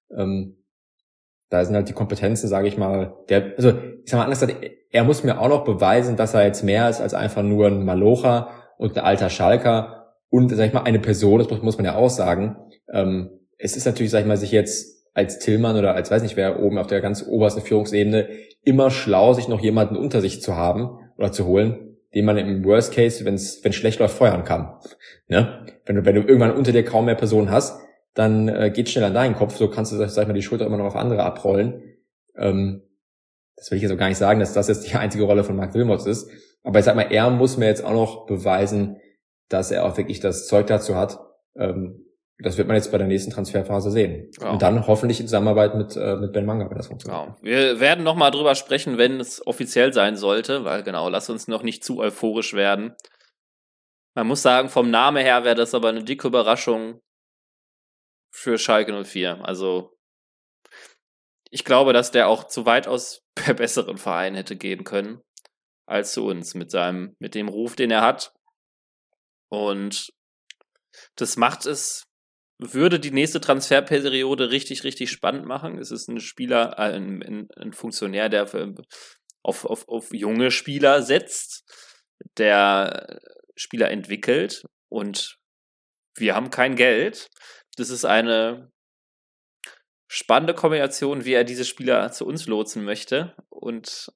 Da sind halt die Kompetenzen, sage ich mal, ich sag mal anders gesagt, er muss mir auch noch beweisen, dass er jetzt mehr ist als einfach nur ein Malocher und ein alter Schalker und, sag ich mal, eine Person, das muss man ja auch sagen. Es ist natürlich, sag ich mal, sich jetzt als Tillmann oder als weiß nicht wer oben auf der ganz obersten Führungsebene immer schlau, sich noch jemanden unter sich zu haben oder zu holen, den man im Worst Case, wenn schlecht läuft, feuern kann. Ne? Wenn du irgendwann unter dir kaum mehr Personen hast, dann geht schnell an deinen Kopf, so kannst du, sag ich mal, die Schulter immer noch auf andere abrollen. Das will ich jetzt auch gar nicht sagen, dass das jetzt die einzige Rolle von Marc Wilmots ist. Aber ich sag mal, er muss mir jetzt auch noch beweisen, dass er auch wirklich das Zeug dazu hat. Das wird man jetzt bei der nächsten Transferphase sehen. Ja. Und dann hoffentlich in Zusammenarbeit mit Ben Manga, wenn das funktioniert. Genau. Wir werden nochmal drüber sprechen, wenn es offiziell sein sollte, weil lass uns noch nicht zu euphorisch werden. Man muss sagen, vom Namen her wäre das aber eine dicke Überraschung für Schalke 04. Also ich glaube, dass der auch zu weitaus besseren Verein hätte gehen können als zu uns mit dem Ruf, den er hat. Und das würde die nächste Transferperiode richtig, richtig spannend machen. Es ist ein Spieler, ein Funktionär, der auf junge Spieler setzt, der Spieler entwickelt und wir haben kein Geld. Das ist eine spannende Kombination, wie er diese Spieler zu uns lotsen möchte. Und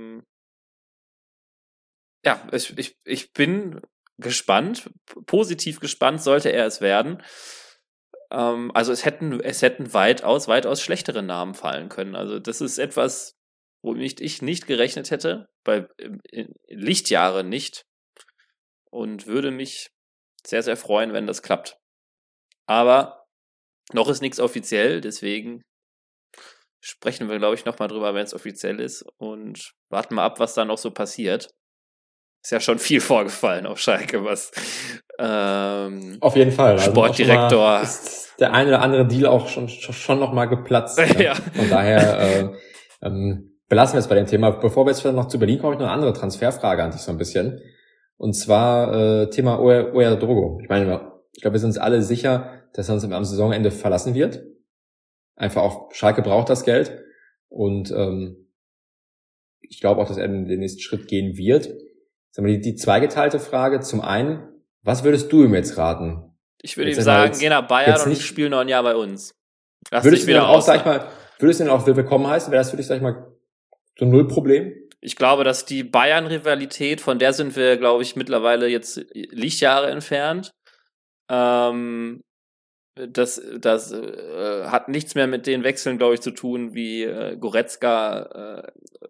ich bin gespannt, positiv gespannt sollte er es werden. Also es hätten weitaus schlechtere Namen fallen können. Also das ist etwas, womit ich nicht gerechnet hätte, in Lichtjahre nicht. Und würde mich sehr, sehr freuen, wenn das klappt. Aber noch ist nichts offiziell, deswegen sprechen wir, glaube ich, nochmal drüber, wenn es offiziell ist und warten mal ab, was da noch so passiert. Ist ja schon viel vorgefallen auf Schalke, was auf jeden Fall. Also Sportdirektor. Ist der eine oder andere Deal auch schon noch mal geplatzt. Ja. Von daher belassen wir es bei dem Thema. Bevor wir jetzt noch zu Berlin kommen, habe ich noch eine andere Transferfrage an dich so ein bisschen. Und zwar Thema Ouedraogo. Ich glaube, wir sind uns alle sicher, dass er uns am Saisonende verlassen wird. Einfach auch, Schalke braucht das Geld. Und ich glaube auch, dass er den nächsten Schritt gehen wird. Sagen wir die zweigeteilte Frage. Zum einen, was würdest du ihm jetzt raten? Ich würde ihm sagen, geh nach Bayern und spiel noch ein Jahr bei uns. Würdest du ihn auch willkommen heißen? Wäre das für dich, sag ich mal, so ein Nullproblem? Ich glaube, dass die Bayern-Rivalität, von der sind wir, glaube ich, mittlerweile jetzt Lichtjahre entfernt. das hat nichts mehr mit den Wechseln, glaube ich, zu tun, wie Goretzka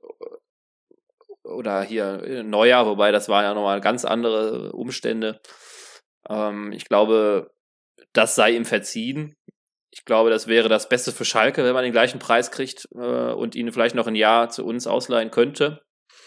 oder hier Neuer, wobei das waren ja nochmal ganz andere Umstände. Ich glaube, das sei ihm verziehen. Ich glaube, das wäre das Beste für Schalke, wenn man den gleichen Preis kriegt und ihn vielleicht noch ein Jahr zu uns ausleihen könnte.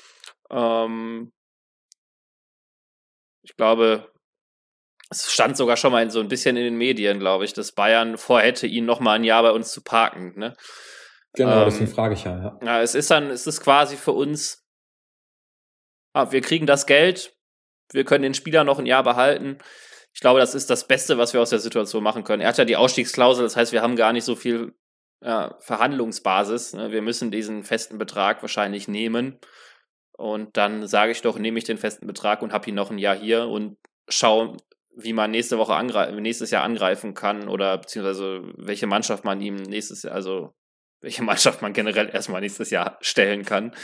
Ich glaube, es stand sogar schon mal so ein bisschen in den Medien, glaube ich, dass Bayern vorhätte, ihn noch mal ein Jahr bei uns zu parken. Ne? Genau, deswegen frage ich ja. Ja, es ist quasi für uns, wir kriegen das Geld, wir können den Spieler noch ein Jahr behalten. Ich glaube, das ist das Beste, was wir aus der Situation machen können. Er hat ja die Ausstiegsklausel, das heißt, wir haben gar nicht so viel Verhandlungsbasis. Ne? Wir müssen diesen festen Betrag wahrscheinlich nehmen. Und dann sage ich doch, nehme ich den festen Betrag und habe ihn noch ein Jahr hier und schaue, wie man nächstes Jahr angreifen kann oder beziehungsweise welche Mannschaft man ihm nächstes Jahr, also welche Mannschaft man generell erstmal nächstes Jahr stellen kann.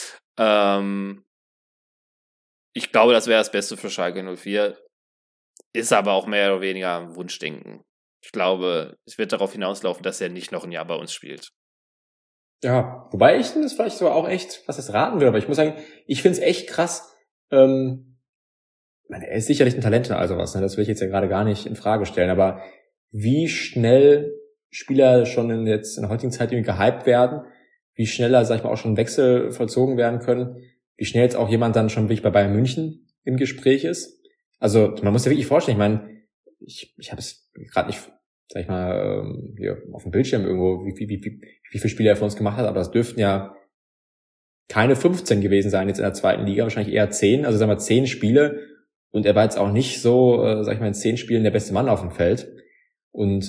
Ich glaube, das wäre das Beste für Schalke 04. Ist aber auch mehr oder weniger ein Wunschdenken. Ich glaube, es wird darauf hinauslaufen, dass er nicht noch ein Jahr bei uns spielt. Ja, wobei ich das vielleicht sogar auch echt, was das raten will, aber ich muss sagen, ich finde es echt krass. Er ist sicherlich ein Talent und all sowas, ne? Das will ich jetzt ja gerade gar nicht in Frage stellen, aber wie schnell Spieler schon in der heutigen Zeit irgendwie gehypt werden, wie schneller, sag ich mal, auch schon Wechsel vollzogen werden können, wie schnell jetzt auch jemand dann schon wirklich bei Bayern München im Gespräch ist. Also man muss ja wirklich vorstellen, ich meine, ich habe es gerade nicht, sag ich mal, hier auf dem Bildschirm irgendwo, wie viele Spiele er für uns gemacht hat, aber das dürften ja keine 15 gewesen sein jetzt in der zweiten Liga, wahrscheinlich eher 10, also sagen wir 10 Spiele und er war jetzt auch nicht so, sag ich mal, in 10 Spielen der beste Mann auf dem Feld und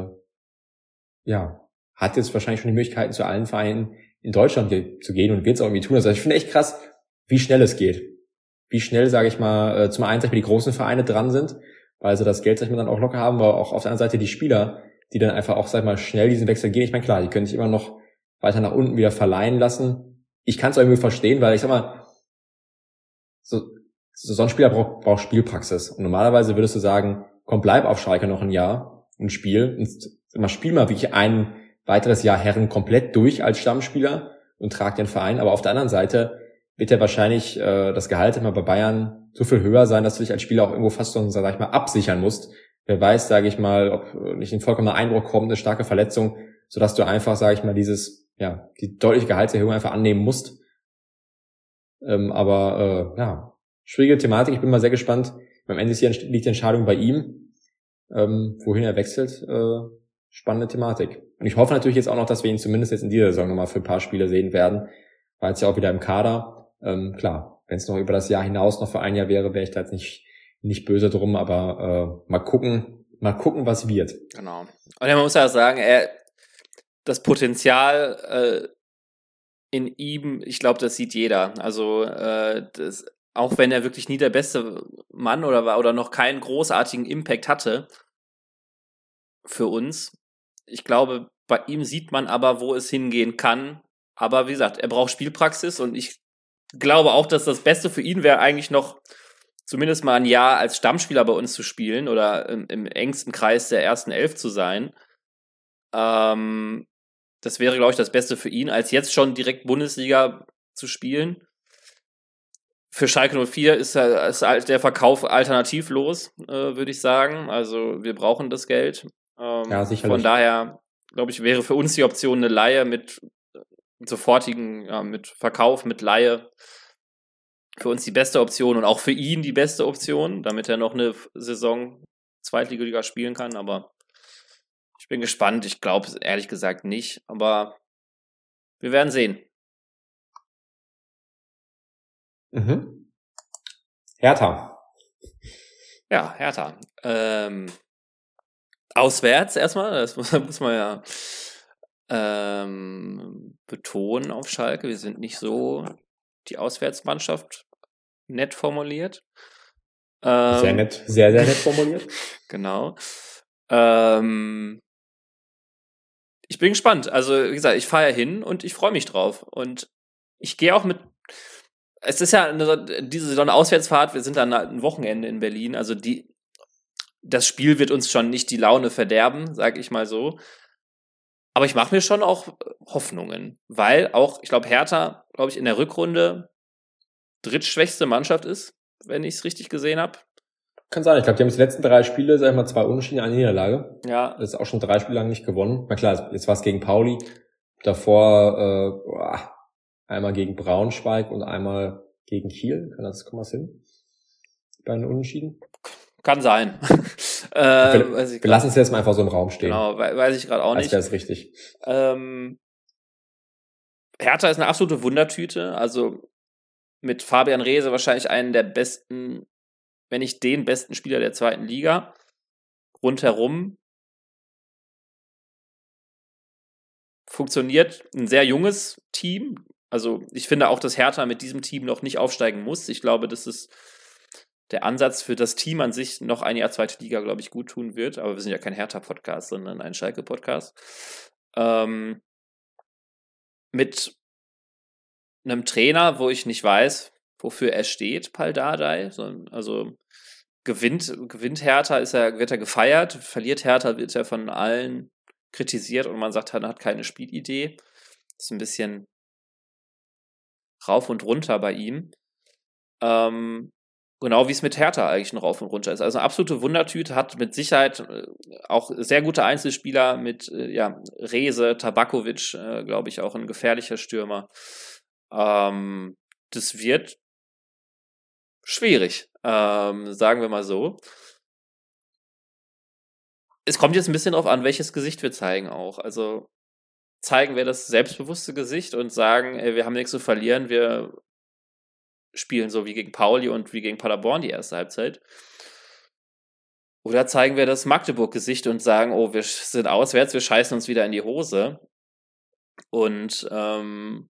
hat jetzt wahrscheinlich schon die Möglichkeiten zu allen Vereinen in Deutschland zu gehen und wird es auch irgendwie tun. Also ich finde echt krass, wie schnell es geht. Wie schnell, sage ich mal, zum einen, sag ich mal, die großen Vereine dran sind, weil sie das Geld, sag ich mal, dann auch locker haben, aber auch auf der anderen Seite die Spieler, die dann einfach auch, sag ich mal, schnell diesen Wechsel gehen. Ich meine, klar, die können sich immer noch weiter nach unten wieder verleihen lassen. Ich kann es irgendwie verstehen, weil ich sag mal, so ein Spieler braucht Spielpraxis. Und normalerweise würdest du sagen, komm, bleib auf Schalke noch ein Jahr und spiel mal wirklich ein weiteres Jahr Herren komplett durch als Stammspieler und trag den Verein. Aber auf der anderen Seite wird ja wahrscheinlich das Gehalt immer bei Bayern so viel höher sein, dass du dich als Spieler auch irgendwo fast so, sag ich mal, absichern musst. Wer weiß, sage ich mal, ob nicht ein vollkommener Einbruch kommt, eine starke Verletzung, sodass du einfach, sage ich mal, die deutliche Gehaltserhöhung einfach annehmen musst. Schwierige Thematik. Ich bin mal sehr gespannt. Am Ende liegt die Entscheidung bei ihm, wohin er wechselt. Spannende Thematik. Und ich hoffe natürlich jetzt auch noch, dass wir ihn zumindest jetzt in dieser Saison nochmal für ein paar Spiele sehen werden, weil es ja auch wieder im Kader. Klar, wenn es noch über das Jahr hinaus noch für ein Jahr wäre ich da jetzt nicht böse drum, aber mal gucken, was wird. Genau. Und man muss ja sagen, das Potenzial in ihm, ich glaube, das sieht jeder. Also auch wenn er wirklich nie der beste Mann war oder noch keinen großartigen Impact hatte für uns, ich glaube, bei ihm sieht man aber, wo es hingehen kann. Aber wie gesagt, er braucht Spielpraxis und ich glaube auch, dass das Beste für ihn wäre, eigentlich noch zumindest mal ein Jahr als Stammspieler bei uns zu spielen oder im engsten Kreis der ersten 11 zu sein. Das wäre, glaube ich, das Beste für ihn, als jetzt schon direkt Bundesliga zu spielen. Für Schalke 04 ist der Verkauf alternativlos, würde ich sagen. Also wir brauchen das Geld. Ja, sicherlich. Von daher, glaube ich, wäre für uns die Option eine Leihe mit mit Verkauf, mit Leihe für uns die beste Option und auch für ihn die beste Option, damit er noch eine Saison Zweitliga spielen kann. Aber ich bin gespannt. Ich glaube es ehrlich gesagt nicht, aber wir werden sehen. Mhm. Hertha. Ja, Hertha. Auswärts erstmal, das muss man ja betonen auf Schalke. Wir sind nicht so die Auswärtsmannschaft, nett formuliert. Sehr nett, sehr, sehr nett formuliert. Genau. Ich bin gespannt. Also, wie gesagt, ich fahre ja hin und ich freue mich drauf. Und ich gehe auch mit. Es ist ja diese Auswärtsfahrt, wir sind dann ein Wochenende in Berlin. Also das Spiel wird uns schon nicht die Laune verderben, sag ich mal so. Aber ich mache mir schon auch Hoffnungen, weil auch, ich glaube, Hertha, glaube ich, in der Rückrunde drittschwächste Mannschaft ist, wenn ich es richtig gesehen habe. Kann sein. Ich glaube, die haben die letzten 3 Spiele, sag ich mal, 2 Unentschieden, eine Niederlage. Ja. Das ist auch schon 3 Spiele lang nicht gewonnen. Na klar, jetzt war es gegen Pauli. Davor einmal gegen Braunschweig und einmal gegen Kiel. Kommt das hin? Bei den Unentschieden? Kann sein. Wir lassen es jetzt mal einfach so im Raum stehen. Genau, weiß ich gerade auch nicht. Als wäre es richtig. Hertha ist eine absolute Wundertüte. Also mit Fabian Reese wahrscheinlich einen der besten, wenn nicht den besten Spieler der 2. Liga. Rundherum. Funktioniert ein sehr junges Team. Also ich finde auch, dass Hertha mit diesem Team noch nicht aufsteigen muss. Ich glaube, dass es der Ansatz für das Team an sich noch ein Jahr 2. Liga, glaube ich, gut tun wird. Aber wir sind ja kein Hertha-Podcast, sondern ein Schalke-Podcast. Mit einem Trainer, wo ich nicht weiß, wofür er steht, Pal Dardai. Also gewinnt Hertha, wird er gefeiert. Verliert Hertha, wird er von allen kritisiert und man sagt, er hat keine Spielidee. Das ist ein bisschen rauf und runter bei ihm. Genau wie es mit Hertha eigentlich noch rauf und runter ist. Also eine absolute Wundertüte, hat mit Sicherheit auch sehr gute Einzelspieler mit Reese, Tabakovic, glaube ich, auch ein gefährlicher Stürmer. Das wird schwierig, sagen wir mal so. Es kommt jetzt ein bisschen darauf an, welches Gesicht wir zeigen auch. Also zeigen wir das selbstbewusste Gesicht und sagen, wir haben nichts zu verlieren, wir spielen so wie gegen Pauli und wie gegen Paderborn die erste Halbzeit. Oder zeigen wir das Magdeburg-Gesicht und sagen, oh, wir sind auswärts, wir scheißen uns wieder in die Hose. Und haben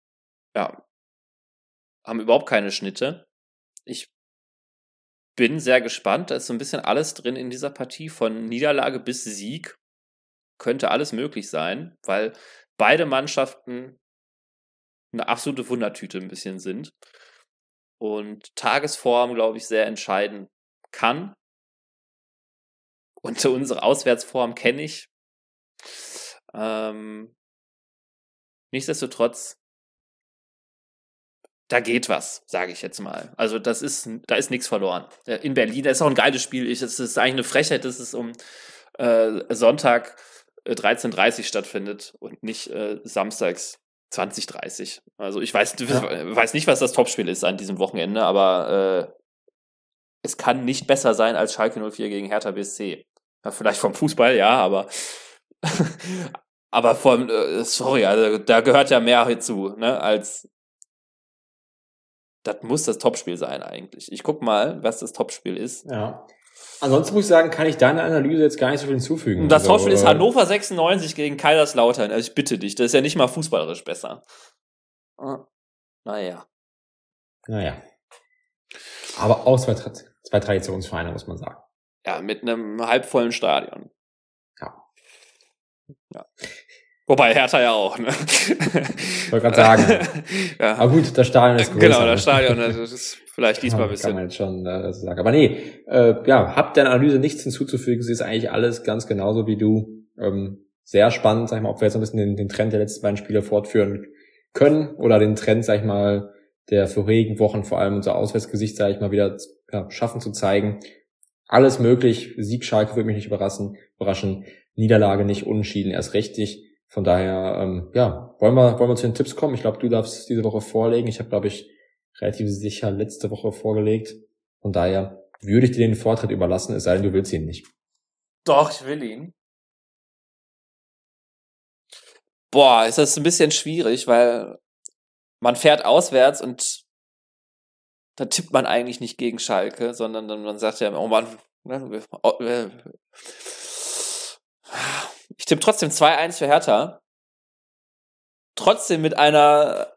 überhaupt keine Schnitte. Ich bin sehr gespannt. Da ist so ein bisschen alles drin in dieser Partie, von Niederlage bis Sieg. Könnte alles möglich sein, weil beide Mannschaften eine absolute Wundertüte ein bisschen sind. Und Tagesform, glaube ich, sehr entscheiden kann. Und unsere Auswärtsform kenne ich. Nichtsdestotrotz, da geht was, sage ich jetzt mal. Also da ist nichts verloren. In Berlin, das ist auch ein geiles Spiel. Es ist eigentlich eine Frechheit, dass es um Sonntag 13:30 stattfindet und nicht samstags 20:30. Also ich weiß nicht, was das Topspiel ist an diesem Wochenende, aber es kann nicht besser sein als Schalke 04 gegen Hertha BSC. Ja, vielleicht vom Fußball, ja, aber aber also da gehört ja mehr hinzu, ne, als das muss das Topspiel sein eigentlich. Ich guck mal, was das Topspiel ist. Ja. Ansonsten muss ich sagen, kann ich deiner Analyse jetzt gar nicht so viel hinzufügen. Das Topspiel ist Hannover 96 gegen Kaiserslautern. Also ich bitte dich, das ist ja nicht mal fußballerisch besser. Naja. Aber auch zwei Traditionsvereine, muss man sagen. Ja, mit einem halbvollen Stadion. Ja. Wobei Hertha ja auch, ne? Ich wollte gerade sagen. Ja. Aber gut, das Stadion ist größer. Genau, das Stadion, das ist vielleicht diesmal ein bisschen. Kann man jetzt schon so sagen. Aber nee, hab deiner Analyse nichts hinzuzufügen. Sie ist eigentlich alles ganz genauso wie du. Sehr spannend, sag ich mal, ob wir jetzt ein bisschen den Trend der letzten beiden Spiele fortführen können oder den Trend, sag ich mal, der vorigen Wochen, vor allem unser Auswärtsgesicht, sag ich mal, wieder schaffen zu zeigen. Alles möglich. Sieg Schalke würde mich nicht überraschen. Niederlage nicht, Unentschieden erst recht nicht. Von daher, wollen wir zu den Tipps kommen? Ich glaube, du darfst diese Woche vorlegen. Ich habe, glaube ich, relativ sicher letzte Woche vorgelegt. Von daher würde ich dir den Vortritt überlassen, es sei denn, du willst ihn nicht. Doch, ich will ihn. Boah, ist das ein bisschen schwierig, weil man fährt auswärts und da tippt man eigentlich nicht gegen Schalke, sondern dann man sagt ja, oh Mann, ich tippe trotzdem 2-1 für Hertha. Trotzdem mit einer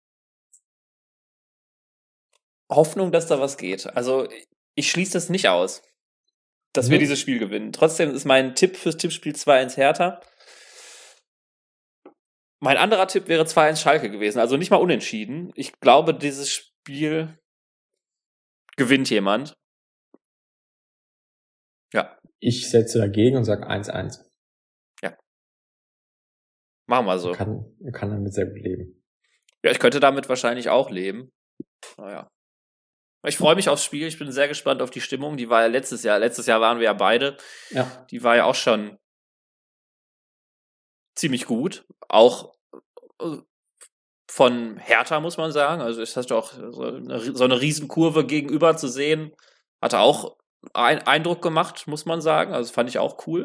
Hoffnung, dass da was geht. Also ich schließe das nicht aus, dass wir dieses Spiel gewinnen. Trotzdem ist mein Tipp fürs Tippspiel 2-1 Hertha. Mein anderer Tipp wäre 2-1 Schalke gewesen. Also nicht mal unentschieden. Ich glaube, dieses Spiel gewinnt jemand. Ja. Ich setze dagegen und sage 1-1. Ja. Machen wir so. Man kann damit sehr gut leben. Ja, ich könnte damit wahrscheinlich auch leben. Naja. Ich freue mich aufs Spiel. Ich bin sehr gespannt auf die Stimmung. Die war ja letztes Jahr. Letztes Jahr waren wir ja beide. Ja. Die war ja auch schon ziemlich gut. Auch von Hertha, muss man sagen. Also es hast du auch so eine Riesenkurve gegenüber zu sehen. Hatte auch Eindruck gemacht, muss man sagen. Also fand ich auch cool.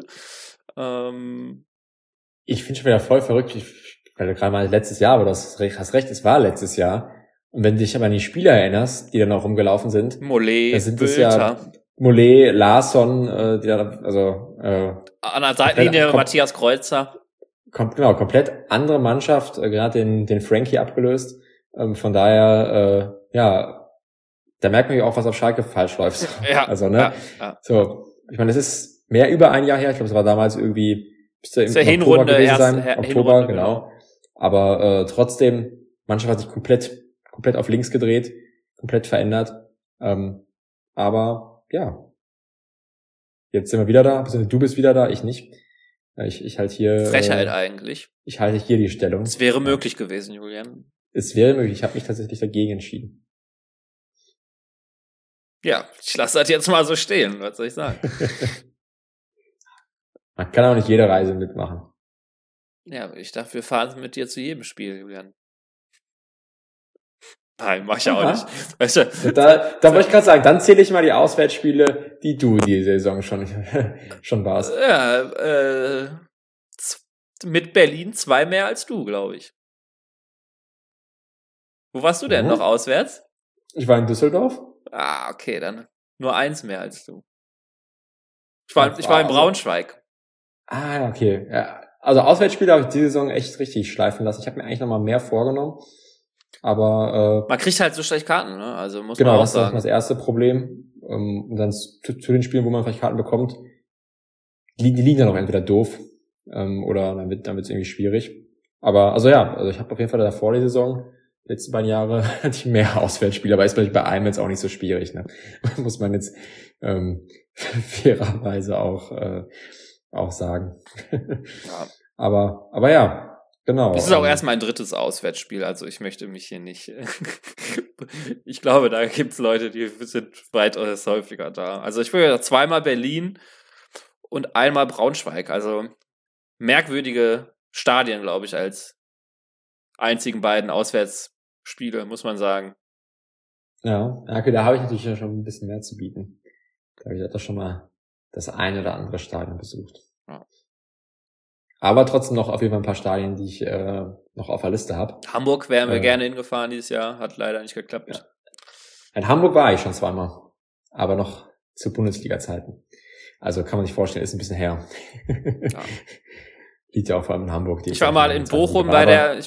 Ich finde schon wieder voll verrückt, weil du gerade mal letztes Jahr, aber du hast recht, es war letztes Jahr. Und wenn du dich aber an die Spieler erinnerst, die dann auch rumgelaufen sind, Mollet, da sind es Bülter. ja Mollet, Larsson, die da, also an der Seitenlinie Matthias Kreuzer. Komplett andere Mannschaft, gerade den Frankie abgelöst. Von daher, da merkt man ja auch, was auf Schalke falsch läuft. Ja, also, ne? Ja. So, ich meine, es ist mehr über ein Jahr her. Ich glaube, es war damals irgendwie im Hinrunde Oktober gewesen sein. Hinrunde, Oktober, genau. Aber trotzdem, Mannschaft hat sich komplett auf links gedreht, komplett verändert. Aber ja, jetzt sind wir wieder da. Du bist wieder da, ich nicht. Ich halte hier. Frechheit eigentlich. Ich halte hier die Stellung. Es wäre möglich gewesen, Julian. Es wäre möglich. Ich habe mich tatsächlich dagegen entschieden. Ja, ich lasse das jetzt mal so stehen. Was soll ich sagen? Man kann auch nicht jede Reise mitmachen. Ja, ich dachte, wir fahren mit dir zu jedem Spiel, Julian. Nein, mach ich auch nicht. Weißt du, da wollte ich gerade sagen, dann zähle ich mal die Auswärtsspiele, die du die Saison schon warst. Ja, mit Berlin 2 mehr als du, glaube ich. Wo warst du denn noch auswärts? Ich war in Düsseldorf. Ah, okay, dann nur 1 mehr als du. Ich war in Braunschweig. Ah, okay. Ja, also Auswärtsspiele habe ich diese Saison echt richtig schleifen lassen. Ich habe mir eigentlich nochmal mehr vorgenommen. Aber man kriegt halt so schlecht Karten, ne? Also muss genau, man auch das sagen. ist das erste Problem. Und dann zu den Spielen, wo man vielleicht Karten bekommt, die liegen dann auch entweder doof oder dann wird's irgendwie schwierig. Aber also ich habe auf jeden Fall davor die Saison, letzten beiden Jahre, hatte ich mehr Auswärtsspiele, aber ist vielleicht bei einem jetzt auch nicht so schwierig, ne? Muss man jetzt fairerweise auch sagen. Ja. Aber ja. Genau. Das ist auch erst mein 3. Auswärtsspiel, also ich möchte mich hier nicht. Ich glaube, da gibt's Leute, die sind weitaus häufiger da. Also ich will ja 2-mal Berlin und 1-mal Braunschweig. Also merkwürdige Stadien, glaube ich, als einzigen beiden Auswärtsspiele, muss man sagen. Ja, okay, da habe ich natürlich schon ein bisschen mehr zu bieten. Da habe ich doch schon mal das eine oder andere Stadion besucht. Ja. Aber trotzdem noch auf jeden Fall ein paar Stadien, die ich noch auf der Liste habe. Hamburg wären wir gerne hingefahren dieses Jahr, hat leider nicht geklappt. Ja. In Hamburg war ich schon 2-mal, aber noch zu Bundesliga-Zeiten. Also kann man sich vorstellen, ist ein bisschen her. Ja. Liegt ja auch vor allem in Hamburg. Ich war mal in Bochum bei der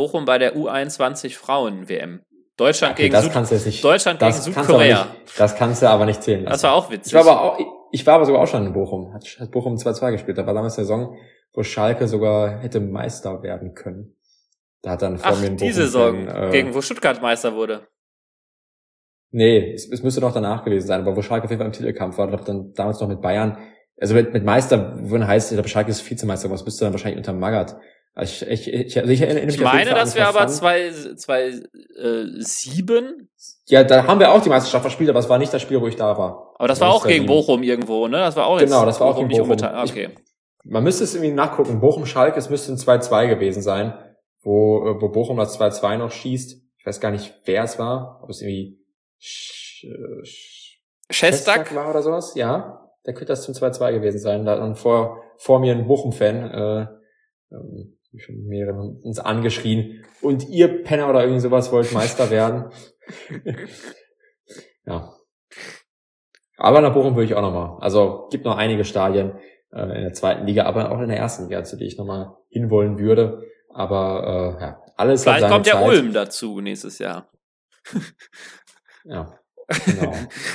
U21 Frauen-WM. Deutschland gegen Südkorea. Das kannst du aber nicht zählen lassen. Das war auch witzig. Ich war aber sogar auch schon in Bochum. Hat Bochum 2-2 gespielt. Da war damals eine Saison, wo Schalke sogar hätte Meister werden können. Da hat dann vor mir ein Bochum. Die Saison, gegen wo Stuttgart Meister wurde. Nee, es müsste noch danach gewesen sein, aber wo Schalke auf jeden Fall im Titelkampf war, glaube dann damals noch mit Bayern. Also mit Meister, wenn heißt, ich glaube, Schalke ist Vizemeister, aber es müsste dann wahrscheinlich unter Magath. Also ich erinnere mich. Ich meine, dass wir aber 2007. Ja, da haben wir auch die Meisterschaft verspielt, aber es war nicht das Spiel, wo ich da war. Aber das war auch gegen Bochum irgendwo, ne? Das war auch genau, das war auch gegen Bochum. Okay. Man müsste es irgendwie nachgucken. Bochum-Schalke, es müsste ein 2-2 gewesen sein, wo Bochum das 2-2 noch schießt. Ich weiß gar nicht, wer es war. Ob es irgendwie Schestak war oder sowas. Ja, da könnte das zum 2-2 gewesen sein. Da hat dann vor mir ein Bochum-Fan schon mehrere uns angeschrien. Und ihr Penner oder irgendwie sowas wollt Meister werden. Ja. Aber nach Bochum würde ich auch nochmal. Also gibt noch einige Stadien in der 2. Liga, aber auch in der 1. Liga, zu der ich nochmal hinwollen würde. Aber ja, alles vielleicht hat seine kommt ja Zeit. Ulm dazu nächstes Jahr. Ja, genau.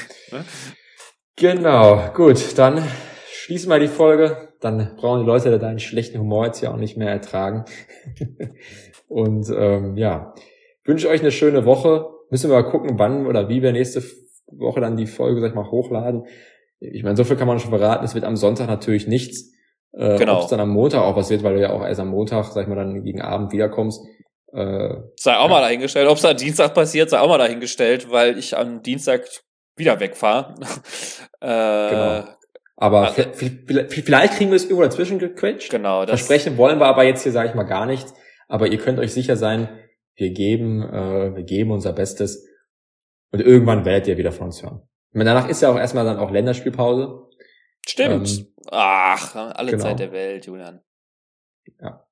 Genau, gut, dann schließen wir die Folge. Dann brauchen die Leute deinen schlechten Humor jetzt ja auch nicht mehr ertragen. Und wünsche euch eine schöne Woche. Müssen wir mal gucken, wann oder wie wir nächste Woche dann die Folge, sag ich mal, hochladen. ich meine, so viel kann man schon verraten, es wird am Sonntag natürlich nichts. Genau. Ob es dann am Montag auch was wird, weil du ja auch erst am Montag, sag ich mal, dann gegen Abend wiederkommst. Sei auch mal dahingestellt. Ob es am Dienstag passiert, sei auch mal dahingestellt, weil ich am Dienstag wieder wegfahre. Genau. Aber vielleicht kriegen wir es irgendwo dazwischen gequetscht. Genau. Versprechen wollen wir aber jetzt hier, sage ich mal, gar nichts. Aber ihr könnt euch sicher sein, wir geben unser Bestes. Und irgendwann werdet ihr wieder von uns hören. Ich meine, danach ist ja auch erstmal dann auch Länderspielpause. Stimmt. Ach, alle genau. Zeit der Welt, Julian. Ja.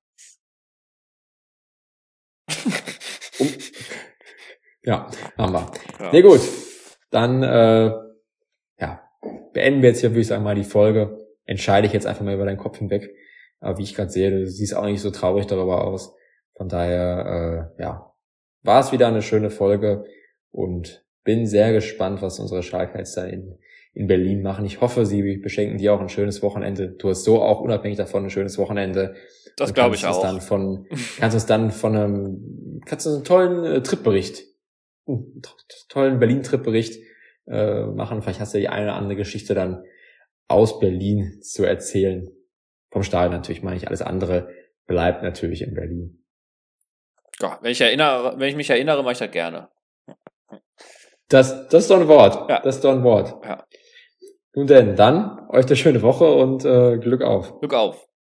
Ja, haben wir. Ja. Nee, gut. Dann, beenden wir jetzt hier, würde ich sagen, mal die Folge. Entscheide ich jetzt einfach mal über deinen Kopf hinweg. Aber wie ich gerade sehe, du siehst auch nicht so traurig darüber aus. Von daher, war es wieder eine schöne Folge und bin sehr gespannt, was unsere Schalker jetzt da in Berlin machen. Ich hoffe, sie beschenken dir auch ein schönes Wochenende. Du hast so auch unabhängig davon ein schönes Wochenende. Das glaube ich auch. Kannst du einen tollen Tripbericht, tollen Berlin-Tripbericht machen. Vielleicht hast du die eine oder andere Geschichte dann aus Berlin zu erzählen. Vom Stadion natürlich, meine ich. Alles andere bleibt natürlich in Berlin. Ja, wenn ich mich erinnere, mache ich das gerne. Das ist doch ein Wort. Ja. Das ist doch ein Wort. Ja. Nun denn, dann euch eine schöne Woche und Glück auf. Glück auf.